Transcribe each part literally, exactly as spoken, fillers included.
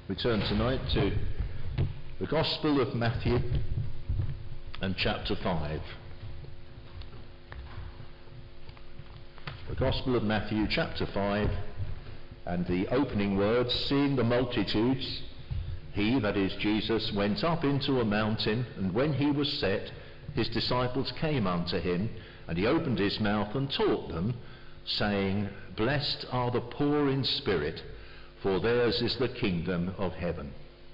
We turn tonight to the Gospel of Matthew and chapter five. The Gospel of Matthew chapter five and the opening words, seeing the multitudes, he, that is Jesus, went up into a mountain, and when he was set, his disciples came unto him, and he opened his mouth and taught them, saying, Blessed are the poor in spirit, for theirs is the kingdom of heaven.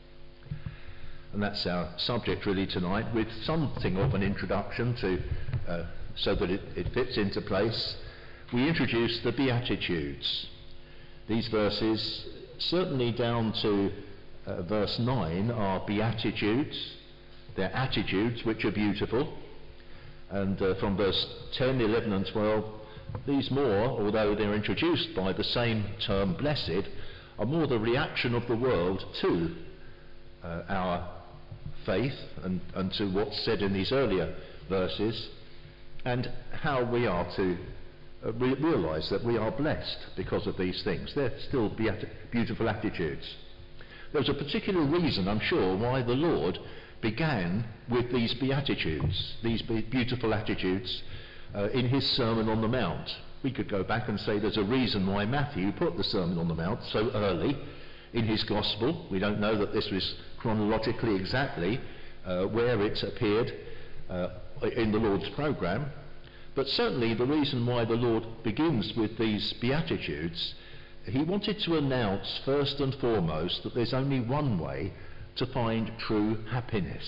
And that's our subject really tonight, with something of an introduction to, uh, so that it, it fits into place. We introduce the Beatitudes. These verses, certainly down to uh, verse nine, are Beatitudes. They're attitudes which are beautiful. And uh, from verse ten, eleven and twelve, these more, although they're introduced by the same term, blessed, are more the reaction of the world to uh, our faith and, and to what's said in these earlier verses, and how we are to uh, re- realise that we are blessed because of these things. They're still beat- beautiful attitudes. There's a particular reason, I'm sure, why the Lord began with these Beatitudes, these be- beautiful attitudes, uh, in his Sermon on the Mount. We could go back and say there's a reason why Matthew put the Sermon on the Mount so early in his Gospel. We don't know that this was chronologically exactly uh, where it appeared uh, in the Lord's programme, but certainly the reason why the Lord begins with these Beatitudes, he wanted to announce first and foremost that there's only one way to find true happiness.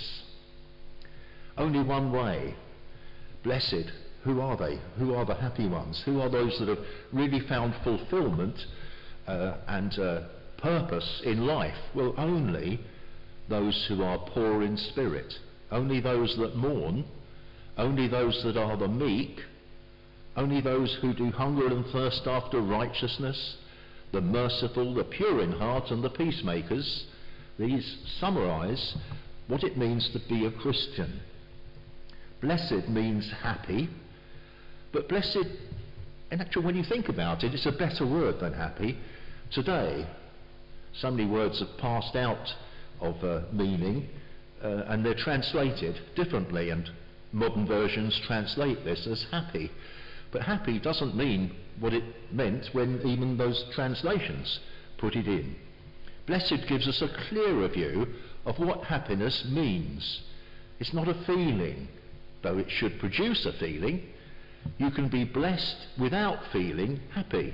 Only one way. Blessed. Who are they? Who are the happy ones? Who are those that have really found fulfilment uh, and uh, purpose in life? Well, only those who are poor in spirit, only those that mourn, only those that are the meek, only those who do hunger and thirst after righteousness, the merciful, the pure in heart, and the peacemakers. These summarise what it means to be a Christian. Blessed means happy. But blessed, in actual, when you think about it, it's a better word than happy. Today, so many words have passed out of uh, meaning, uh, and they're translated differently, and modern versions translate this as happy. But happy doesn't mean what it meant when even those translations put it in. Blessed gives us a clearer view of what happiness means. It's not a feeling, though it should produce a feeling. You can be blessed without feeling happy.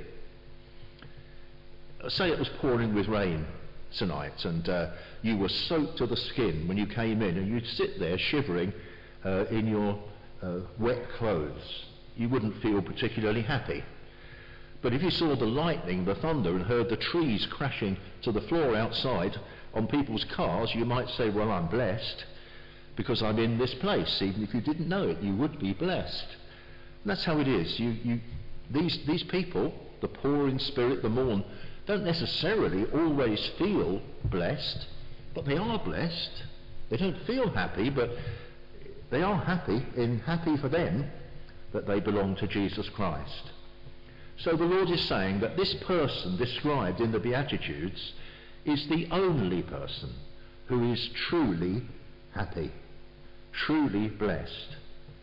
Say it was pouring with rain tonight, and uh, you were soaked to the skin when you came in, and you'd sit there shivering uh, in your uh, wet clothes. You wouldn't feel particularly happy. But if you saw the lightning, the thunder, and heard the trees crashing to the floor outside on people's cars, you might say, well, I'm blessed because I'm in this place. Even if you didn't know it, you would be blessed. And that's how it is. You, you, these, these people, the poor in spirit, the mourn, don't necessarily always feel blessed, but they are blessed. They don't feel happy, but they are happy, in happy for them that they belong to Jesus Christ. So the Lord is saying that this person described in the Beatitudes is the only person who is truly happy, truly blessed.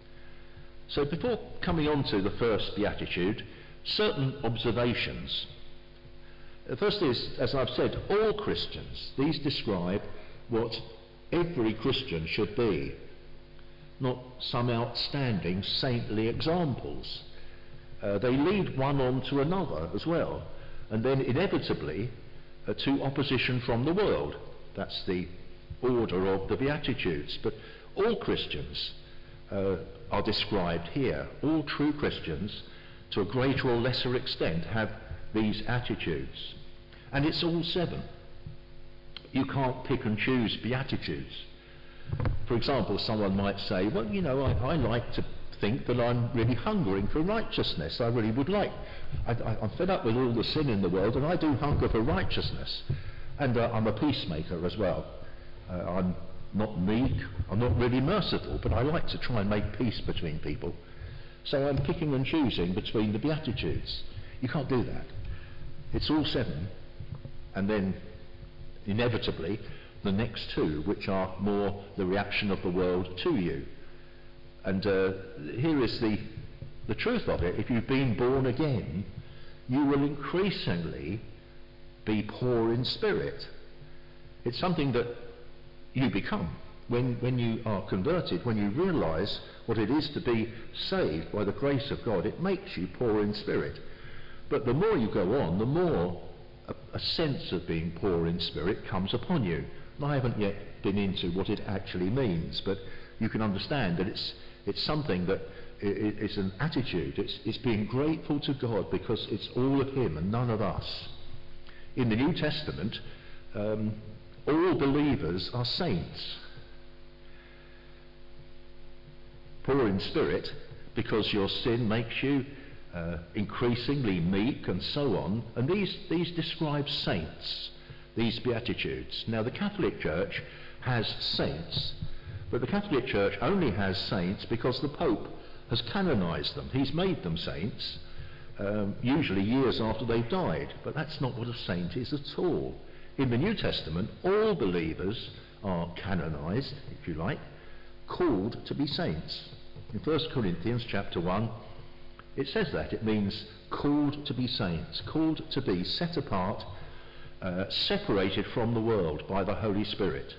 So before coming on to the first Beatitude, certain observations. The first is, as I've said, all Christians. These describe what every Christian should be, not some outstanding saintly examples. Uh, they lead one on to another as well, and then inevitably uh, to opposition from the world. That's the order of the Beatitudes. But all Christians uh, are described here. All true Christians, to a greater or lesser extent, have these attitudes. And it's all seven. You can't pick and choose Beatitudes. For example, someone might say, well, you know, I, I like to think that I'm really hungering for righteousness. I really would like. I, I, I'm fed up with all the sin in the world, and I do hunger for righteousness. And uh, I'm a peacemaker as well. Uh, I'm not meek, I'm not really merciful, but I like to try and make peace between people. So I'm picking and choosing between the Beatitudes. You can't do that. It's all seven, and then inevitably the next two, which are more the reaction of the world to you. And uh, here is the, the truth of it. If you've been born again, you will increasingly be poor in spirit. It's something that you become when, when you are converted, when you realise what it is to be saved by the grace of God. It makes you poor in spirit. But the more you go on, the more a, a sense of being poor in spirit comes upon you. And I haven't yet been into what it actually means, but you can understand that it's, it's something that it, it's an attitude. It's, it's being grateful to God because it's all of Him and none of us. In the New Testament, um, all believers are saints. Poor in spirit because your sin makes you uh, increasingly meek and so on. And these, these describe saints, these beatitudes. Now the Catholic Church has saints, but the Catholic Church only has saints because the Pope has canonised them. He's made them saints, um, usually years after they've died. But that's not what a saint is at all. In the New Testament, all believers are canonised, if you like, called to be saints. In First Corinthians chapter one, it says that. It means called to be saints, called to be set apart, uh, separated from the world by the Holy Spirit.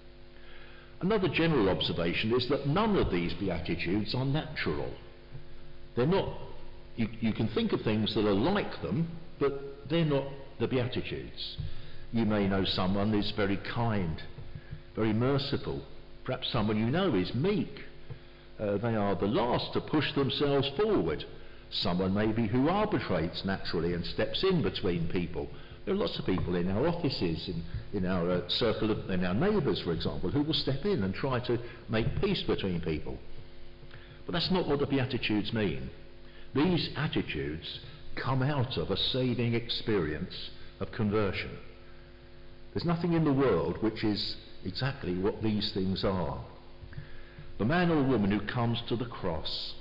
Another general observation is that none of these beatitudes are natural. They're not, you, you can think of things that are like them, but they're not the beatitudes. You may know someone who's very kind, very merciful. Perhaps someone you know is meek. Uh, they are the last to push themselves forward. Someone maybe who arbitrates naturally and steps in between people. There are lots of people in our offices, in, in our uh, circle, of, in our neighbours, for example, who will step in and try to make peace between people. But that's not what the Beatitudes mean. These attitudes come out of a saving experience of conversion. There's nothing in the world which is exactly what these things are. The man or woman who comes to the cross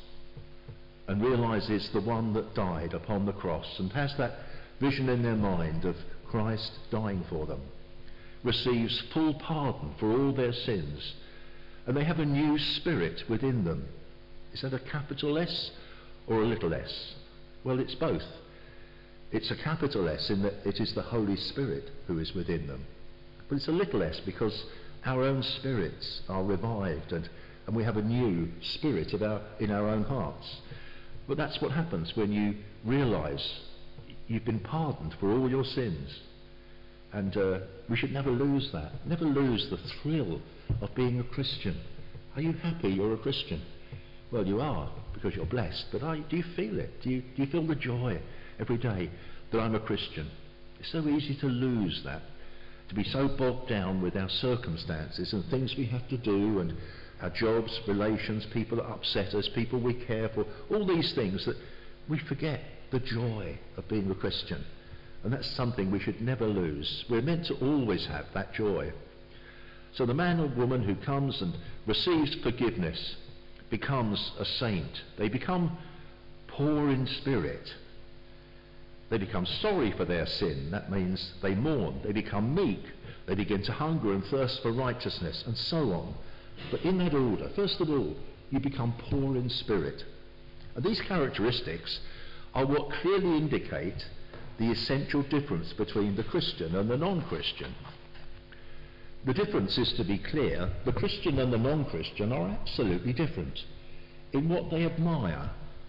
and realises the one that died upon the cross and has that vision in their mind of Christ dying for them, receives full pardon for all their sins, and they have a new spirit within them. Is that a capital S or a little s? Well, it's both. It's a capital S in that it is the Holy Spirit who is within them. But it's a little s because our own spirits are revived and, and we have a new spirit of our, in our own hearts. But that's what happens when you realise you've been pardoned for all your sins. And uh, we should never lose that. Never lose the thrill of being a Christian. Are you happy you're a Christian? Well, you are, because you're blessed. But are you, do you feel it? Do you, do you feel the joy every day that I'm a Christian? It's so easy to lose that, to be so bogged down with our circumstances and things we have to do and our jobs, relations, people that upset us, people we care for, all these things that we forget the joy of being a Christian. And that's something we should never lose. We're meant to always have that joy. So the man or woman who comes and receives forgiveness becomes a saint. They become poor in spirit. They become sorry for their sin. That means they mourn. They become meek. They begin to hunger and thirst for righteousness, and so on. But in that order, first of all, you become poor in spirit. And these characteristics are what clearly indicate the essential difference between the Christian and the non-Christian. The difference is to be clear. The Christian and the non-Christian are absolutely different in what they admire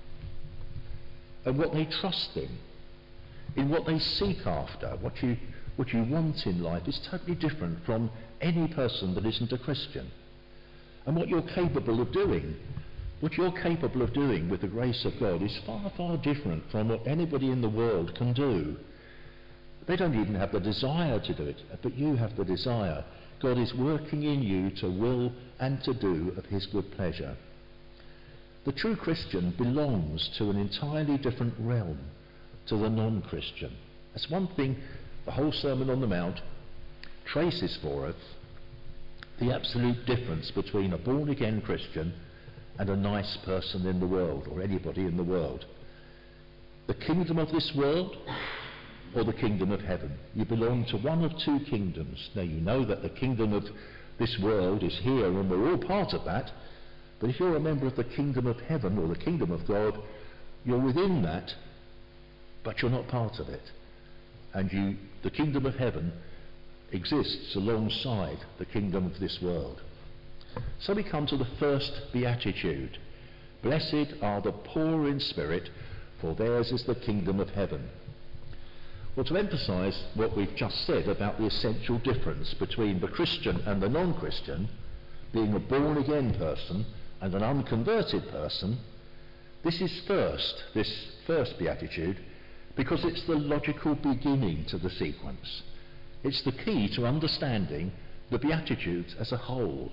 and what they trust in, in what they seek after. What you, what you want in life is totally different from any person that isn't a Christian. And what you're capable of doing, what you're capable of doing with the grace of God is far, far different from what anybody in the world can do. They don't even have the desire to do it, but you have the desire. God is working in you to will and to do of his good pleasure. The true Christian belongs to an entirely different realm to the non-Christian. That's one thing the whole Sermon on the Mount traces for us, the absolute difference between a born-again Christian and a nice person in the world, or anybody in the world. The kingdom of this world or the kingdom of heaven. You belong to one of two kingdoms. Now you know that the kingdom of this world is here and we're all part of that, but if you're a member of the kingdom of heaven or the kingdom of God, you're within that, but you're not part of it. And you, the kingdom of heaven exists alongside the kingdom of this world. So we come to the first beatitude. Blessed are the poor in spirit, for theirs is the kingdom of heaven. Well, to emphasise what we've just said about the essential difference between the Christian and the non-Christian, being a born-again person and an unconverted person, this is first, this first beatitude, because it's the logical beginning to the sequence. It's the key to understanding the Beatitudes as a whole.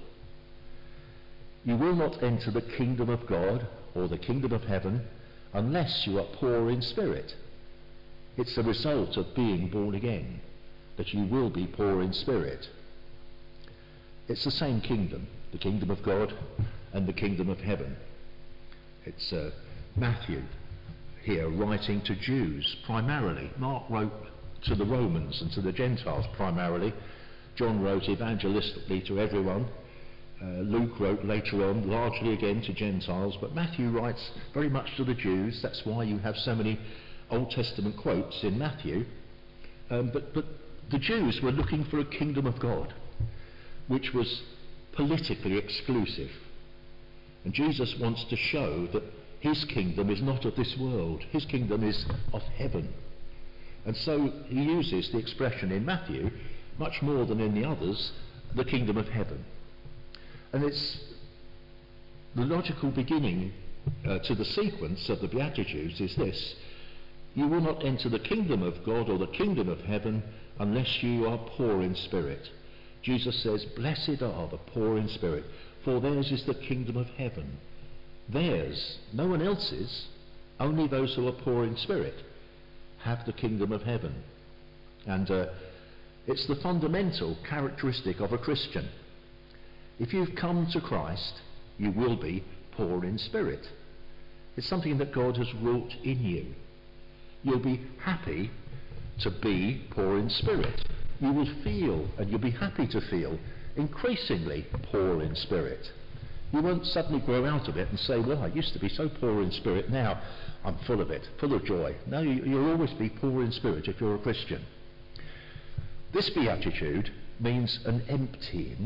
You will not enter the kingdom of God or the kingdom of heaven unless you are poor in spirit. It's a result of being born again, that you will be poor in spirit. It's the same kingdom, the kingdom of God and the kingdom of heaven. It's uh, Matthew here writing to Jews primarily. Mark wrote to the Romans and to the Gentiles primarily. John wrote evangelistically to everyone. Uh, Luke wrote later on largely again to Gentiles, but Matthew writes very much to the Jews. That's why you have so many Old Testament quotes in Matthew. Um, but, but the Jews were looking for a kingdom of God which was politically exclusive. And Jesus wants to show that his kingdom is not of this world. His kingdom is of heaven. And so he uses the expression in Matthew, much more than in the others, the kingdom of heaven. And it's the logical beginning uh, to the sequence of the Beatitudes is this: you will not enter the kingdom of God or the kingdom of heaven unless you are poor in spirit. Jesus says, blessed are the poor in spirit, for theirs is the kingdom of heaven. Theirs, no one else's, only those who are poor in spirit have the kingdom of heaven. And uh, it's the fundamental characteristic of a Christian. If you've come to Christ, you will be poor in spirit. It's something that God has wrought in you. You'll be happy to be poor in spirit. You will feel, and you'll be happy to feel, increasingly poor in spirit. You won't suddenly grow out of it and say, well, I used to be so poor in spirit, now I'm full of it, full of joy. No, you, you'll always be poor in spirit if you're a Christian. This beatitude means an emptying.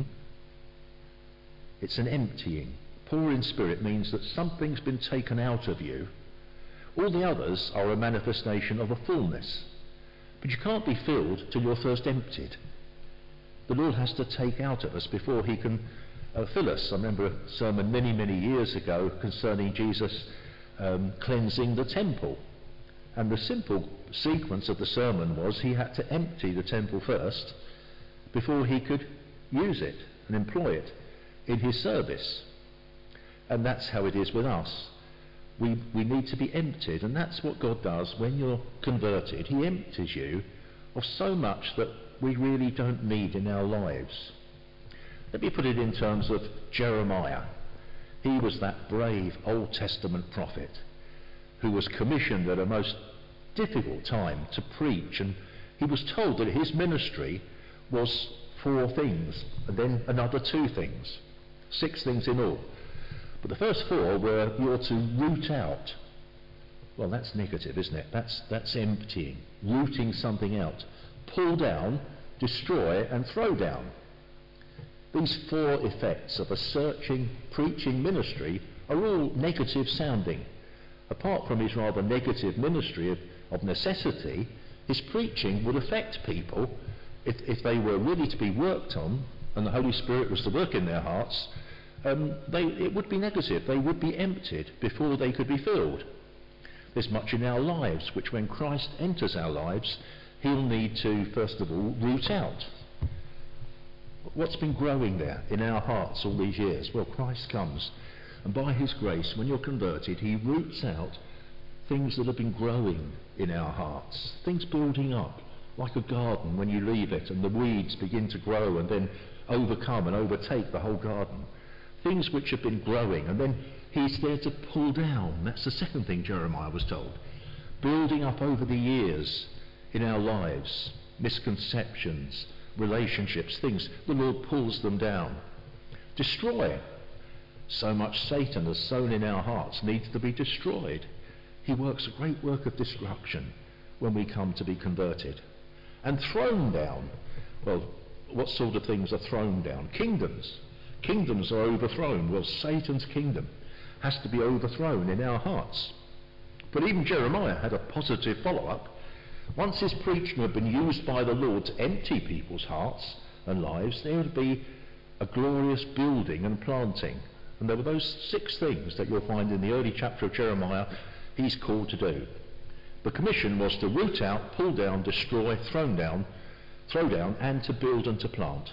It's an emptying. Poor in spirit means that something's been taken out of you. All the others are a manifestation of a fullness. But you can't be filled till you're first emptied. The Lord has to take out of us before he can uh, fill us. I remember a sermon many, many years ago concerning Jesus um, cleansing the temple. And the simple sequence of the sermon was he had to empty the temple first before he could use it and employ it in his service. And that's how it is with us. We, we need to be emptied, and that's what God does when you're converted. He empties you of so much that we really don't need in our lives. Let me put it in terms of Jeremiah. He was that brave Old Testament prophet who was commissioned at a most difficult time to preach, and he was told that his ministry was four things, and then another two things, six things in all. But the first four were you're to root out. Well, that's negative, isn't it? That's, that's emptying, rooting something out. Pull down, destroy, and throw down. These four effects of a searching, preaching ministry are all negative sounding. Apart from his rather negative ministry of, of necessity, his preaching would affect people if, if they were really to be worked on and the Holy Spirit was to work in their hearts. Um, they, it would be negative. They would be emptied before they could be filled. There's much in our lives which when Christ enters our lives, he'll need to, first of all, root out. What's been growing there in our hearts all these years? Well, Christ comes, and by his grace, when you're converted, he roots out things that have been growing in our hearts, things building up, like a garden when you leave it and the weeds begin to grow and then overcome and overtake the whole garden. Things which have been growing, and then he's there to pull down. That's the second thing Jeremiah was told. Building up over the years. in our lives, misconceptions, relationships, things, the Lord pulls them down. Destroy. So much Satan has sown in our hearts needs to be destroyed. He works a great work of destruction when we come to be converted. And thrown down. Well, what sort of things are thrown down? Kingdoms. Kingdoms are overthrown. Well, Satan's kingdom has to be overthrown in our hearts. But even Jeremiah had a positive follow-up. Once his preaching had been used by the Lord to empty people's hearts and lives, there would be a glorious building and planting. And there were those six things that you'll find in the early chapter of Jeremiah he's called to do. The commission was to root out, pull down, destroy, throw down, throw down, and to build and to plant.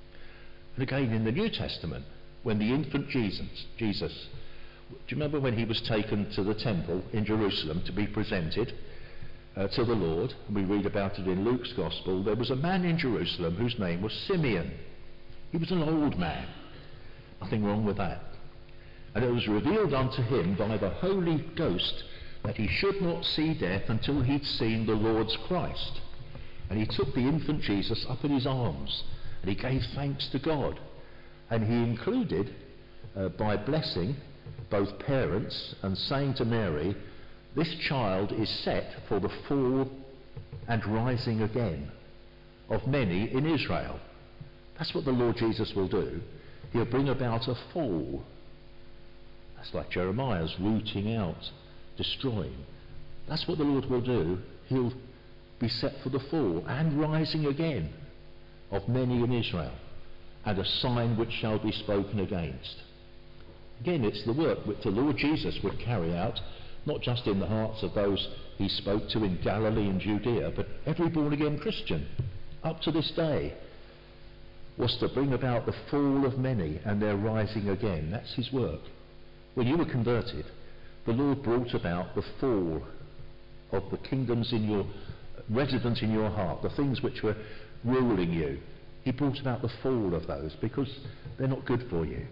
And again in the New Testament, when the infant Jesus, Jesus, do you remember when he was taken to the temple in Jerusalem to be presented uh, to the Lord? And we read about it in Luke's Gospel. There was a man in Jerusalem whose name was Simeon. He was an old man. Nothing wrong with that. And it was revealed unto him by the Holy Ghost that he should not see death until he'd seen the Lord's Christ. And he took the infant Jesus up in his arms, and he gave thanks to God. And he included, uh, by blessing both parents and saying to Mary, this child is set for the fall and rising again of many in Israel. That's what the Lord Jesus will do. He'll bring about a fall. That's like Jeremiah's rooting out, destroying. That's what the Lord will do. He'll be set for the fall and rising again of many in Israel, and a sign which shall be spoken against. Again, it's the work which the Lord Jesus would carry out, not just in the hearts of those he spoke to in Galilee and Judea, but every born-again Christian, up to this day, was to bring about the fall of many and their rising again. That's his work. When you were converted, the Lord brought about the fall of the kingdoms in your resident in your heart, the things which were ruling you. He brought about the fall of those because they're not good for you.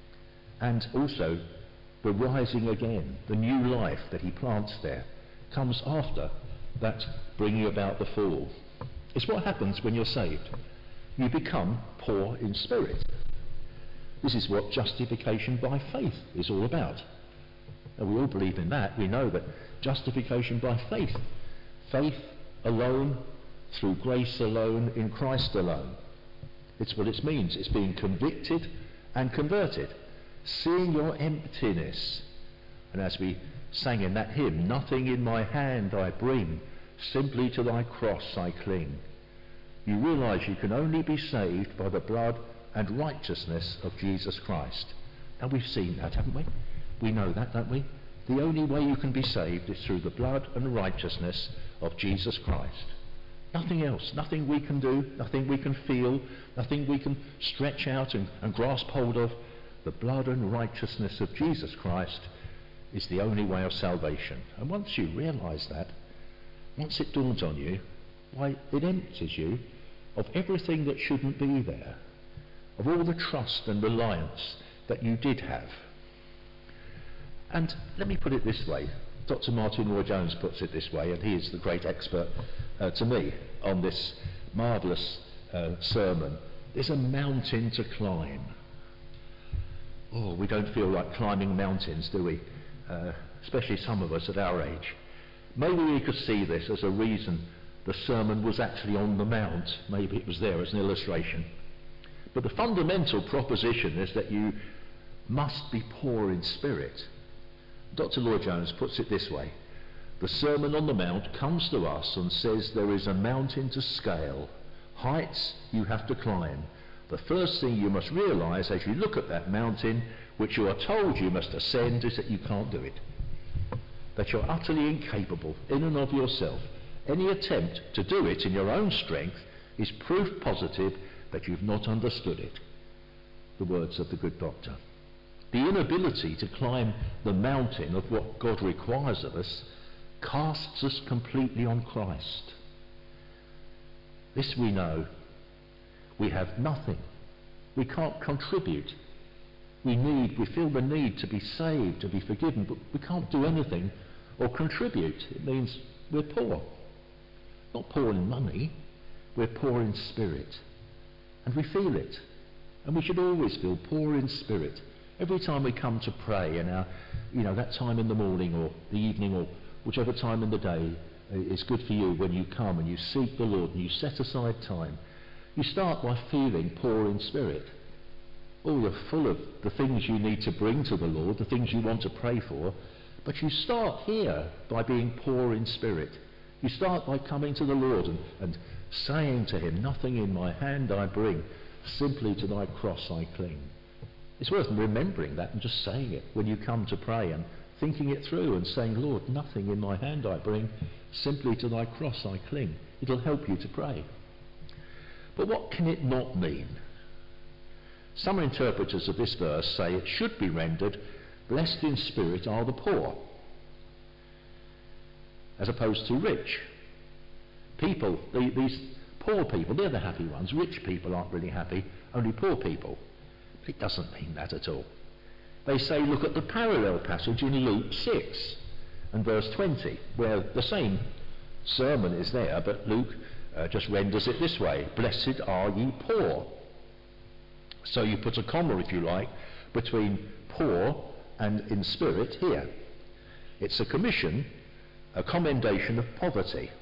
And also the rising again, the new life that he plants there, comes after that bringing about the fall. It's what happens when you're saved. You become poor in spirit. This is what justification by faith is all about. And we all believe in that. We know that justification by faith, faith alone, through grace alone, in Christ alone. It's what it means. It's being convicted and converted. Seeing your emptiness. And as we sang in that hymn, nothing in my hand I bring, simply to thy cross I cling. You realise you can only be saved by the blood and righteousness of Jesus Christ. And we've seen that, haven't we? We know that, don't we? The only way you can be saved is through the blood and righteousness of Jesus Christ. Nothing else, nothing we can do, nothing we can feel, nothing we can stretch out and, and grasp hold of. The blood and righteousness of Jesus Christ is the only way of salvation. And once you realise that, once it dawns on you, why, it empties you of everything that shouldn't be there, of all the trust and reliance that you did have. And let me put it this way. Doctor Martin Lloyd-Jones puts it this way, and he is the great expert uh, to me on this marvellous uh, sermon. There's a mountain to climb. Oh, we don't feel like climbing mountains, do we? Uh, especially some of us at our age. Maybe we could see this as a reason the sermon was actually on the mount. Maybe it was there as an illustration. But the fundamental proposition is that you must be poor in spirit. Doctor Lloyd-Jones puts it this way. The Sermon on the Mount comes to us and says there is a mountain to scale, heights you have to climb. The first thing you must realise as you look at that mountain, which you are told you must ascend, is that you can't do it. That you're utterly incapable in and of yourself. Any attempt to do it in your own strength is proof positive that you've not understood it. The words of the good doctor. The inability to climb the mountain of what God requires of us casts us completely on Christ. This we know. We have nothing. We can't contribute. We need, we feel the need to be saved, to be forgiven, but we can't do anything or contribute. It means we're poor. not poor in money, we're poor in spirit. And we feel it. And we should always feel poor in spirit. Every time we come to pray, and our, you know, that time in the morning or the evening or whichever time in the day is good for you, when you come and you seek the Lord and you set aside time, you start by feeling poor in spirit. Oh, you're full of the things you need to bring to the Lord, the things you want to pray for, but you start here by being poor in spirit. You start by coming to the Lord and, and saying to him, nothing in my hand I bring, simply to thy cross I cling. It's worth remembering that and just saying it when you come to pray and thinking it through and saying, Lord, nothing in my hand I bring, simply to thy cross I cling. It'll help you to pray. But what can it not mean? Some interpreters of this verse say it should be rendered, blessed in spirit are the poor, as opposed to rich. People, the, these poor people, they're the happy ones. Rich people aren't really happy, only poor people. But it doesn't mean that at all. They say, look at the parallel passage in Luke six and verse twenty, where the same sermon is there, but Luke uh, just renders it this way, blessed are ye poor. So you put a comma, if you like, between poor and in spirit here. It's a commission, a commendation of poverty.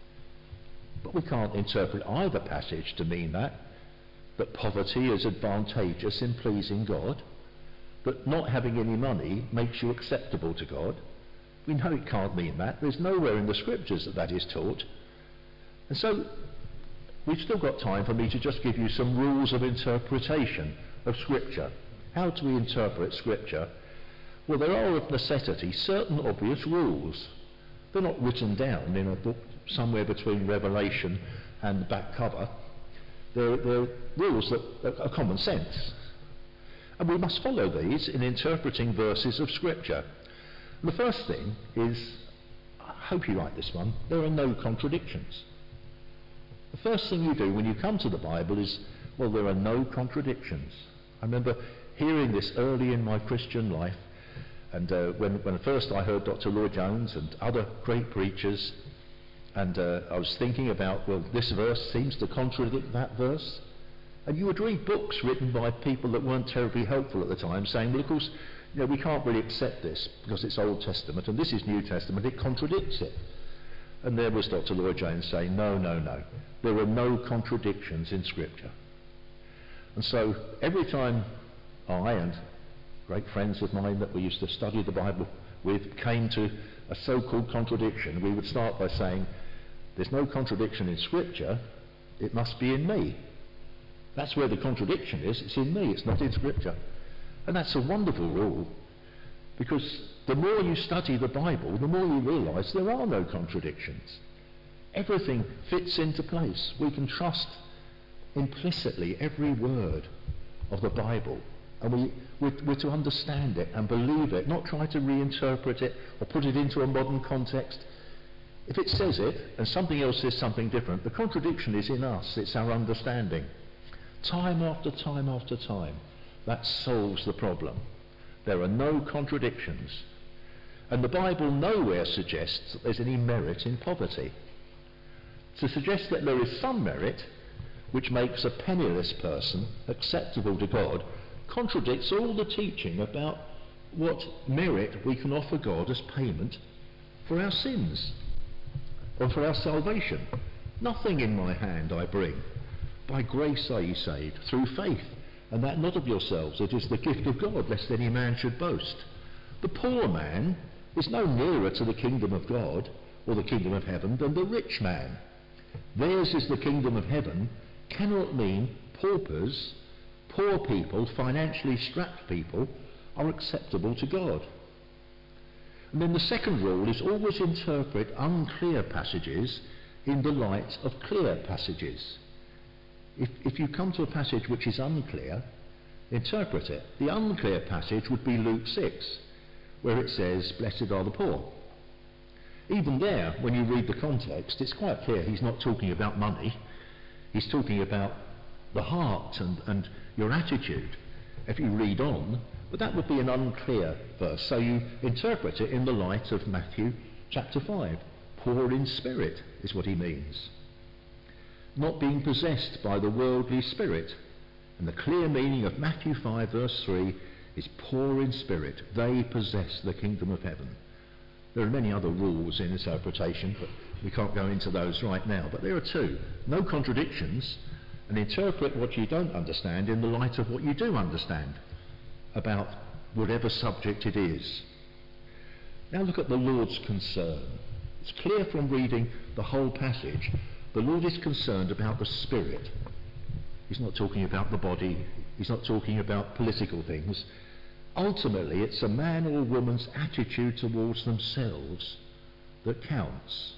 But we can't interpret either passage to mean that, that poverty is advantageous in pleasing God, that not having any money makes you acceptable to God. We know it can't mean that. There's nowhere in the scriptures that that is taught. And so we've still got time for me to just give you some rules of interpretation of Scripture. How do we interpret Scripture? Well, there are of necessity certain obvious rules. They're not written down in a book somewhere between Revelation and the back cover. They're, they're rules that are common sense. And we must follow these in interpreting verses of Scripture. And the first thing is, I hope you like this one, there are no contradictions. The first thing you do when you come to the Bible is, well, there are no contradictions. I remember hearing this early in my Christian life, and uh, when, when first I heard Doctor Lloyd-Jones and other great preachers, and uh, I was thinking about, well, this verse seems to contradict that verse. And you would read books written by people that weren't terribly helpful at the time, saying, well, of course, you know, we can't really accept this because it's Old Testament and this is New Testament, it contradicts it. And there was Doctor Lloyd-Jones saying, no, no, no, there are no contradictions in Scripture. And so every time I and great friends of mine that we used to study the Bible with came to a so-called contradiction, we would start by saying, there's no contradiction in Scripture, it must be in me. That's where the contradiction is, it's in me, it's not in Scripture. And that's a wonderful rule, because the more you study the Bible, the more you realise there are no contradictions. Everything fits into place. We can trust implicitly every word of the Bible, and we, we're, we're to understand it and believe it, not try to reinterpret it or put it into a modern context. If it says it and something else says something different, the contradiction is in us, it's our understanding. Time after time after time, that solves the problem. There are no contradictions. And the Bible nowhere suggests that there's any merit in poverty. To suggest that there is some merit which makes a penniless person acceptable to God contradicts all the teaching about what merit we can offer God as payment for our sins or for our salvation. Nothing in my hand I bring. By grace are ye saved, through faith, and that not of yourselves, it is the gift of God, lest any man should boast. The poor man is no nearer to the kingdom of God or the kingdom of heaven than the rich man. Theirs is the kingdom of heaven cannot mean paupers, poor people, financially strapped people are acceptable to God. And then the second rule is always interpret unclear passages in the light of clear passages. If, if you come to a passage which is unclear, interpret it. The unclear passage would be Luke six, where it says, blessed are the poor. Even there, when you read the context, it's quite clear he's not talking about money. He's talking about the heart and, and your attitude, if you read on. But that would be an unclear verse, so you interpret it in the light of Matthew chapter five. poor in spirit, is what he means. Not being possessed by the worldly spirit. And the clear meaning of Matthew five verse three is poor in spirit. They possess the kingdom of heaven. There are many other rules in interpretation, but we can't go into those right now. But there are two. No contradictions, and interpret what you don't understand in the light of what you do understand about whatever subject it is. Now look at the Lord's concern. It's clear from reading the whole passage, the Lord is concerned about the spirit. He's not talking about the body. He's not talking about political things. Ultimately, it's a man or woman's attitude towards themselves that counts.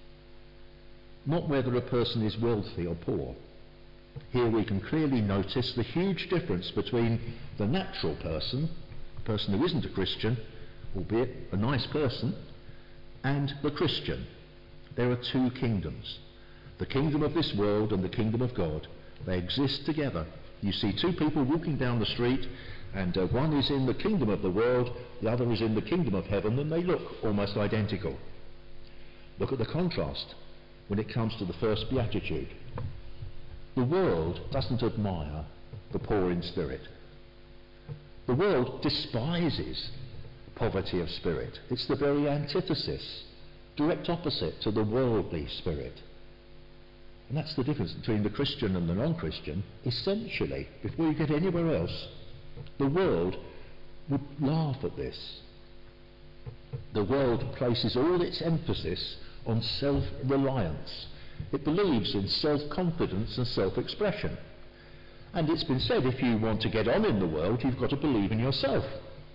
Not whether a person is wealthy or poor. Here we can clearly notice the huge difference between the natural person, a person who isn't a Christian, albeit a nice person, and the Christian. There are two kingdoms. The kingdom of this world and the kingdom of God. They exist together. You see two people walking down the street, and uh, one is in the kingdom of the world, the other is in the kingdom of heaven, and they look almost identical. Look at the contrast when it comes to the first beatitude. The world doesn't admire the poor in spirit. The world despises poverty of spirit. It's the very antithesis, direct opposite to the worldly spirit. And that's the difference between the Christian and the non-Christian. Essentially, before you get anywhere else, the world would laugh at this. The world places all its emphasis on self-reliance. It believes in self-confidence and self-expression. And it's been said, if you want to get on in the world, you've got to believe in yourself.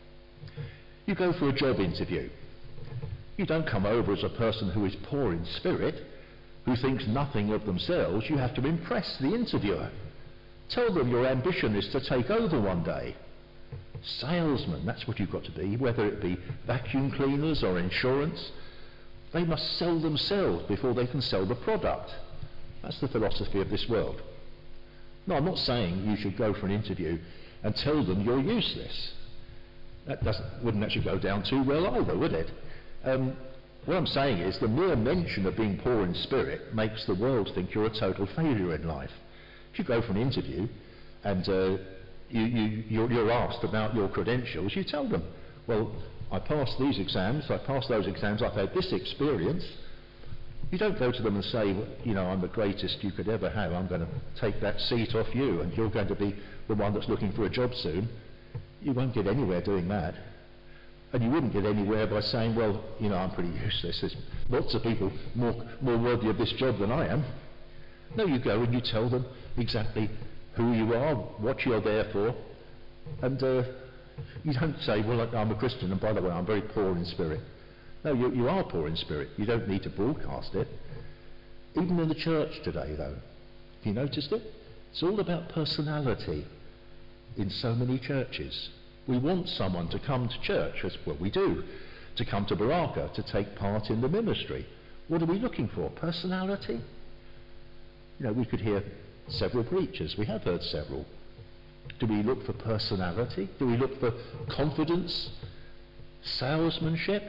You go for a job interview. You don't come over as a person who is poor in spirit, who thinks nothing of themselves. You have to impress the interviewer. Tell them your ambition is to take over one day. Salesmen, that's what you've got to be, whether it be vacuum cleaners or insurance. They must sell themselves before they can sell the product. That's the philosophy of this world. No, I'm not saying you should go for an interview and tell them you're useless. That doesn't, wouldn't actually go down too well either, would it? Um, what I'm saying is the mere mention of being poor in spirit makes the world think you're a total failure in life. If you go for an interview and uh, you, you, you're, you're asked about your credentials, you tell them, well, I passed these exams, I passed those exams, I've had this experience. You don't go to them and say, well, you know, I'm the greatest you could ever have, I'm going to take that seat off you and you're going to be the one that's looking for a job soon. You won't get anywhere doing that. And you wouldn't get anywhere by saying, well, you know, I'm pretty useless. There's lots of people more, more worthy of this job than I am. No, you go and you tell them exactly who you are, what you're there for. And uh, you don't say, well, I'm a Christian, and by the way, I'm very poor in spirit. No, you, you are poor in spirit. You don't need to broadcast it. Even in the church today, though, have you noticed it? It's all about personality in so many churches. We want someone to come to church, as well we do, to come to Baraka, to take part in the ministry. What are we looking for? Personality? You know, we could hear several preachers. We have heard several. Do we look for personality? Do we look for confidence? Salesmanship?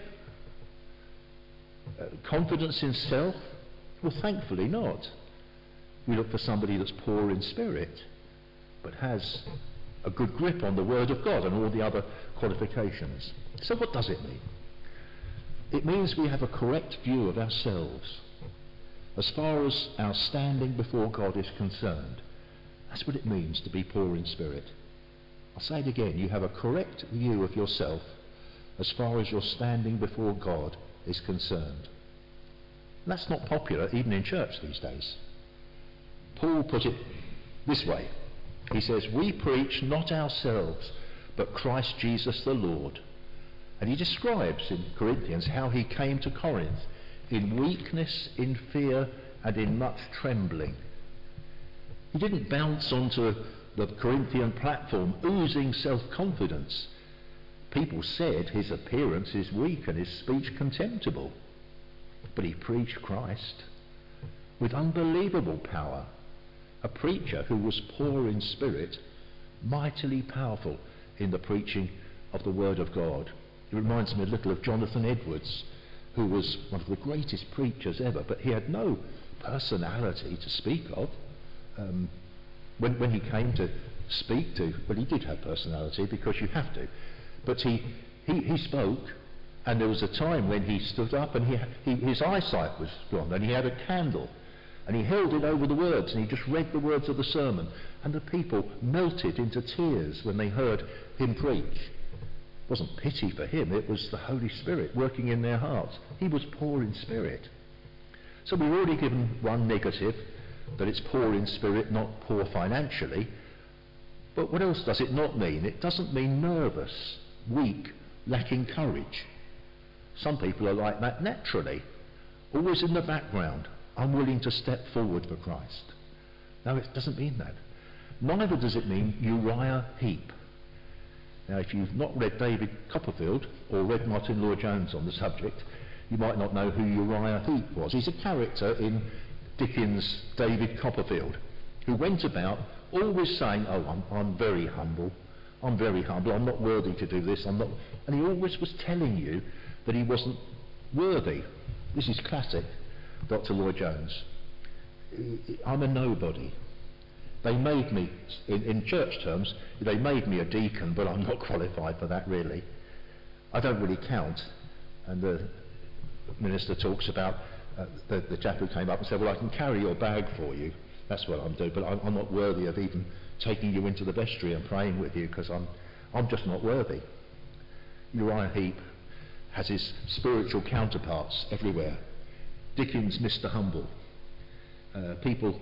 Uh, confidence in self? Well, thankfully not. We look for somebody that's poor in spirit, but has a good grip on the Word of God and all the other qualifications. So what does it mean? It means we have a correct view of ourselves as far as our standing before God is concerned. That's what it means to be poor in spirit. I'll say it again. You have a correct view of yourself as far as your standing before God is concerned. And that's not popular even in church these days. Paul put it this way. He says, we preach not ourselves, but Christ Jesus the Lord. And he describes in Corinthians how he came to Corinth in weakness, in fear, and in much trembling. He didn't bounce onto the Corinthian platform oozing self-confidence. People said his appearance is weak and his speech contemptible. But he preached Christ with unbelievable power. A preacher who was poor in spirit, mightily powerful in the preaching of the Word of God. It reminds me a little of Jonathan Edwards, who was one of the greatest preachers ever, but he had no personality to speak of. Um, when, when he came to speak to, well, he did have personality because you have to, but he, he, he spoke, and there was a time when he stood up and he, he, his eyesight was gone, and he had a candle, and he held it over the words, and he just read the words of the sermon, and the people melted into tears when they heard him preach. It wasn't pity for him, it was the Holy Spirit working in their hearts. He was poor in spirit. So we've already given one negative, that it's poor in spirit, not poor financially. But what else does it not mean? It doesn't mean nervous, weak, lacking courage. Some people are like that naturally, always in the background, unwilling to step forward for Christ. No, it doesn't mean that. Neither does it mean Uriah Heep. Now, if you've not read David Copperfield or read Martin Lloyd-Jones on the subject, you might not know who Uriah Heep was. He's a character in Dickens' David Copperfield, who went about always saying, oh, I'm, I'm very humble, I'm very humble, I'm not worthy to do this, I'm not... And he always was telling you that he wasn't worthy. This is classic Doctor Lloyd-Jones. I'm a nobody. They made me, in, in church terms, they made me a deacon, but I'm not qualified for that really. I don't really count. And the minister talks about uh, the, the chap who came up and said, well, I can carry your bag for you. That's what I'm doing, but I'm, I'm not worthy of even taking you into the vestry and praying with you, because I'm, I'm just not worthy. Uriah Heep has his spiritual counterparts everywhere. Dickens, Mister Humble. Uh, people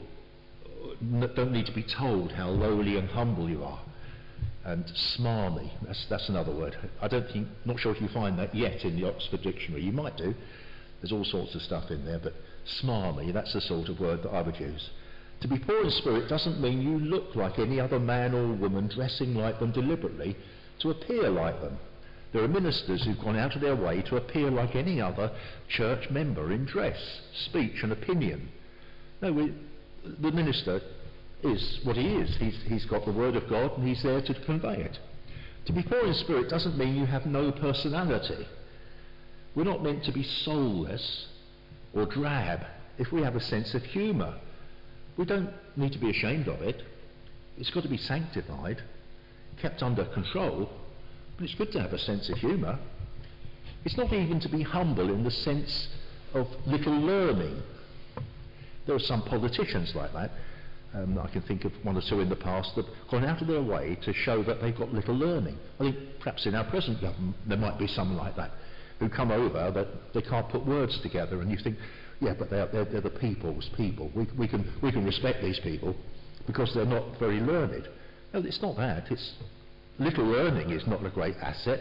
don't need to be told how lowly and humble you are. And smarmy, that's, that's another word. I don't think, not sure if you find that yet in the Oxford Dictionary. You might do. There's all sorts of stuff in there, but smarmy, that's the sort of word that I would use. To be poor in spirit doesn't mean you look like any other man or woman, dressing like them deliberately to appear like them. There are ministers who've gone out of their way to appear like any other church member in dress, speech and opinion. No, we, the minister is what he is. He's, he's got the word of God and he's there to convey it. To be poor in spirit doesn't mean you have no personality. We're not meant to be soulless or drab if we have a sense of humour. We don't need to be ashamed of it. It's got to be sanctified, kept under control, but it's good to have a sense of humour. It's not even to be humble in the sense of little learning. There are some politicians like that. Um, I can think of one or two in the past that have gone out of their way to show that they've got little learning. I think perhaps in our present government there might be some like that, who come over but they can't put words together, and you think, yeah, but they're, they're, they're the people's people. We, we, can, we can respect these people because they're not very learned. No, it's not that. It's little learning is not a great asset.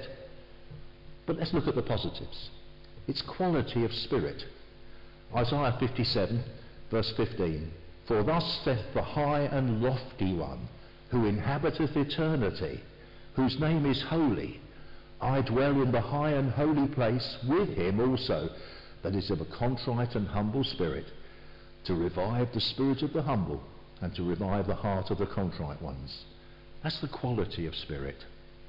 But let's look at the positives. It's quality of spirit. Isaiah fifty-seven, verse fifteen. For thus saith the high and lofty one, who inhabiteth eternity, whose name is holy. I dwell in the high and holy place with him also, that is of a contrite and humble spirit, to revive the spirit of the humble, and to revive the heart of the contrite ones. That's the quality of spirit.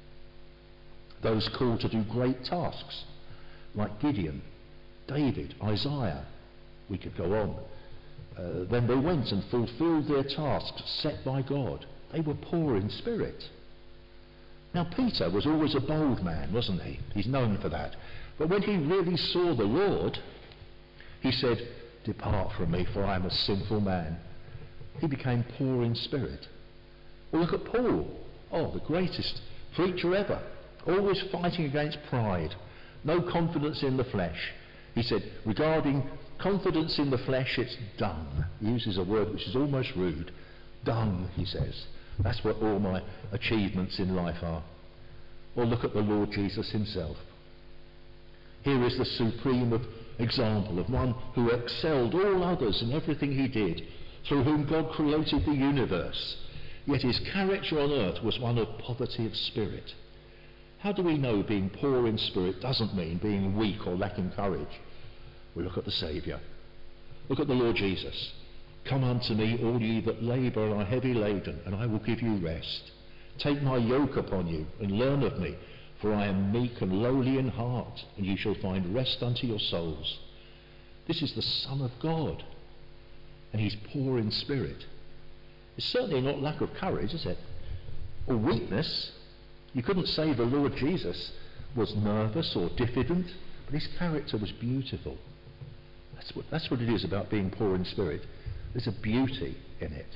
Those called to do great tasks, like Gideon, David, Isaiah, we could go on. Uh, then they went and fulfilled their tasks set by God. They were poor in spirit. Now Peter was always a bold man, wasn't he? He's known for that. But when he really saw the Lord, he said, depart from me, for I am a sinful man. He became poor in spirit. Well, look at Paul. Oh, the greatest preacher ever. Always fighting against pride. No confidence in the flesh. He said, regarding confidence in the flesh, it's dung. He uses a word which is almost rude. Dung, he says. That's what all my achievements in life are. Or look at the Lord Jesus himself. Here is the supreme of example of one who excelled all others in everything he did, through whom God created the universe. Yet his character on earth was one of poverty of spirit. How do we know being poor in spirit doesn't mean being weak or lacking courage? We look at the Saviour. Look at the Lord Jesus. Come unto me, all ye that labour and are heavy laden, and I will give you rest. Take my yoke upon you, and learn of me, For I am meek and lowly in heart, and ye shall find rest unto your souls. This is the Son of God, and he's poor in spirit. It's certainly not lack of courage, is it? Or weakness. You couldn't say the Lord Jesus was nervous or diffident, but his character was beautiful. That's what, that's what it is about being poor in spirit. There's a beauty in it.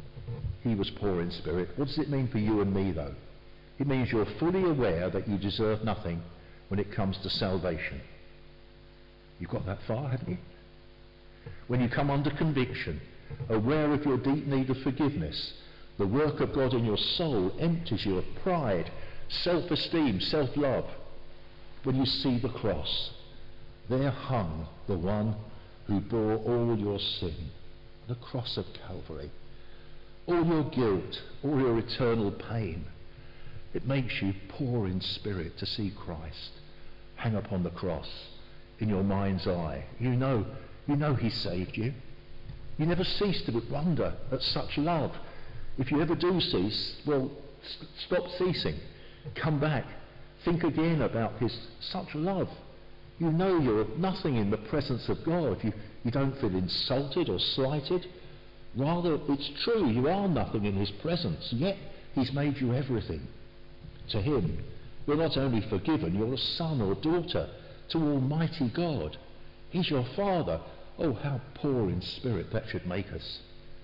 He was poor in spirit. What does it mean for you and me, though? It means you're fully aware that you deserve nothing when it comes to salvation. You've got that far, haven't you? When you come under conviction, aware of your deep need of forgiveness, the work of God in your soul empties you of pride, self-esteem, self-love. When you see the cross, there hung the one who bore all your sin, the cross of Calvary, all your guilt, all your eternal pain. It makes you poor in spirit to see Christ hang upon the cross in your mind's eye. You know, you know he saved you. You never cease to wonder at such love. If you ever do cease, well, st- stop ceasing. Come back. Think again about his such love. You know you're nothing in the presence of God. You, you don't feel insulted or slighted. Rather, it's true, you are nothing in his presence, yet he's made you everything. To him, you're not only forgiven, you're a son or daughter to Almighty God. He's your Father. Oh, how poor in spirit that should make us.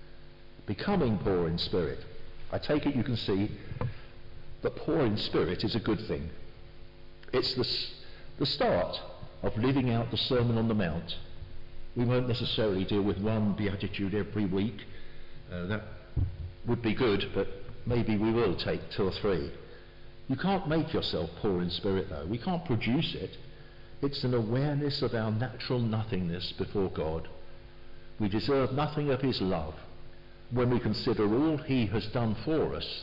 Becoming poor in spirit. I take it you can see that poor in spirit is a good thing. It's the, the start of living out the Sermon on the Mount. We won't necessarily deal with one beatitude every week. Uh, that would be good, but maybe we will take two or three. You can't make yourself poor in spirit, though. We can't produce it. It's an awareness of our natural nothingness before God. We deserve nothing of his love. When we consider all he has done for us,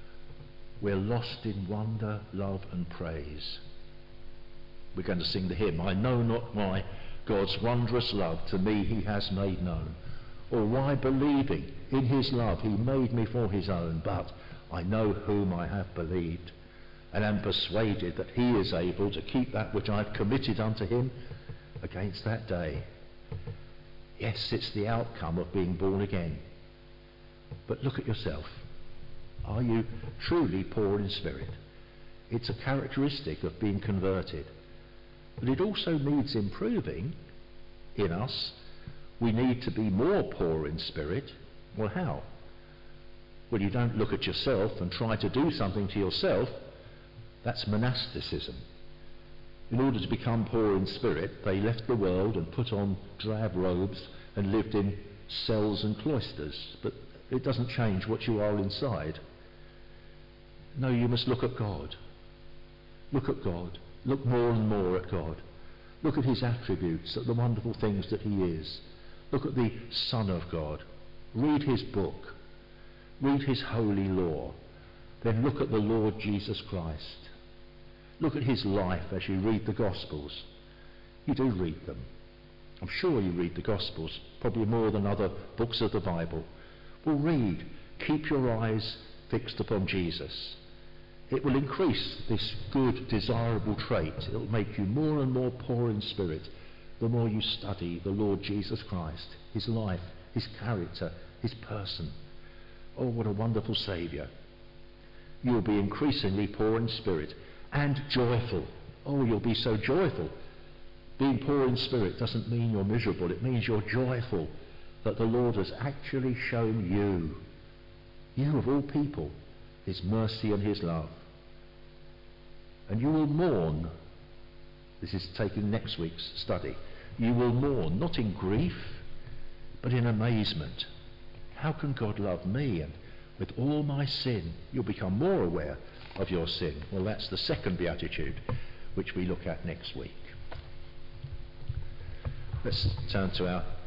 we're lost in wonder, love and praise. We're going to sing the hymn, I know not why God's wondrous love to me he has made known, or why believing in his love he made me for his own, but I know whom I have believed, and am persuaded that he is able to keep that which I've committed unto him against that day. Yes, it's the outcome of being born again. But look at yourself. Are you truly poor in spirit? It's a characteristic of being converted. But it also needs improving in us. We need to be more poor in spirit. Well, how? Well, you don't look at yourself and try to do something to yourself. That's monasticism. In order to become poor in spirit, they left the world and put on drab robes and lived in cells and cloisters. But it doesn't change what you are inside. No, you must look at God. Look at God. Look more and more at God. Look at his attributes, at the wonderful things that he is. Look at the Son of God. Read his book. Read his holy law. Then look at the Lord Jesus Christ. Look at his life as you read the Gospels. You do read them. I'm sure you read the Gospels, probably more than other books of the Bible. Well, read. Keep your eyes fixed upon Jesus. It will increase this good, desirable trait. It will make you more and more poor in spirit the more you study the Lord Jesus Christ, his life, his character, his person. Oh, what a wonderful Saviour. You'll be increasingly poor in spirit and joyful. Oh, you'll be so joyful. Being poor in spirit doesn't mean you're miserable. It means you're joyful that the Lord has actually shown you, you of all people, his mercy and his love. And you will mourn. This is taking next week's study. You will mourn, not in grief, but in amazement. How can God love me? And with all my sin, you'll become more aware of your sin. Well, that's the second beatitude, which we look at next week. Let's turn to our